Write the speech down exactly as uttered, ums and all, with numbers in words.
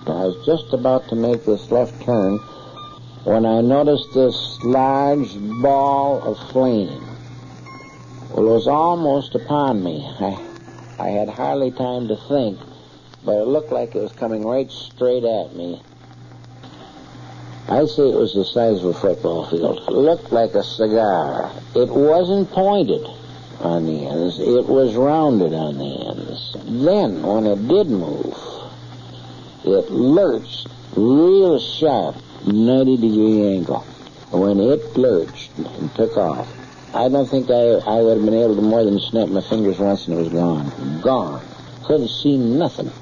I was just about to make this left turn when I noticed this large ball of flame. Well, it was almost upon me. I, I had hardly time to think, but it looked like it was coming right straight at me. I'd say it was the size of a football field. It looked like a cigar. It wasn't pointed on the ends. It was rounded on the ends. Then, when it did move, it lurched real sharp, ninety-degree angle. When it lurched and took off, I don't think I, I would have been able to more than snap my fingers once and it was gone. Gone. Couldn't see nothing.